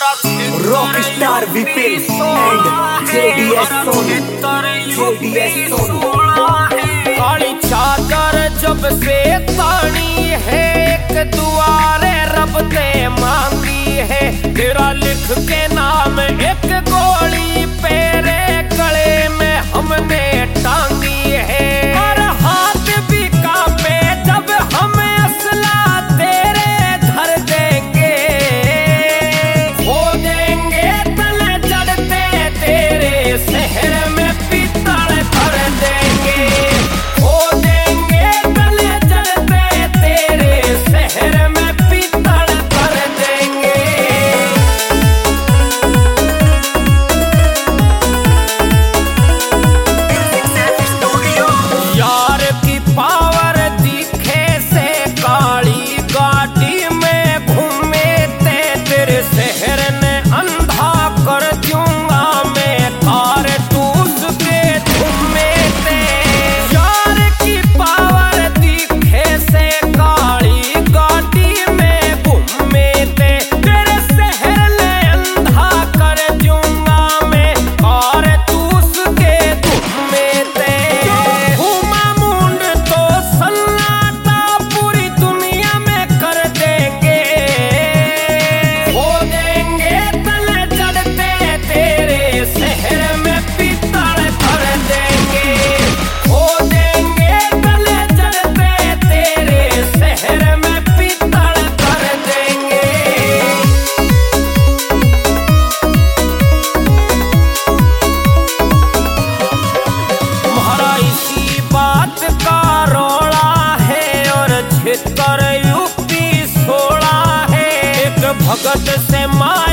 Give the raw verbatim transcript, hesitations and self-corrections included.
Rockstar Vipin and JDS Sonu JDS Sonu. काली चादर जब से तानी है, एक दुआरे रब ते मांगी है। तेरा लिख के नाम एक गोली पेरे गले में हमने टांगी है। और हाथ भी कांपे जब हम असला तेरे धर देंगे, हो देंगे तले जड़ते तेरे शहर में पीतल भर देंगे, हो देंगे तले जड़ते तेरे शहर में पीतल भर देंगे। यार की पावर दिखे से काली गाड़ी में घूमे ते, तेरे शहर ने अंधा कर दूंगा मैं कारतूस के धुमे ते। यार की पावर दिखे से काली गाड़ी में घूमे ते, तेरे शहर ने अंधा कर दूंगा मैं कारतूस के धुमे ते। घूमा मुंड तो सन्नाटा पूरी दुनिया में कर देंगे, हो देंगे तले जड़ते तेरे शहर में पीतल भर देंगे, हो देंगे तले जड़ते तेरे शहर में पीतल भर देंगे। तुम्हारा इसी बात का रोला है और छितर यूपी सोला है। एक भगत से मार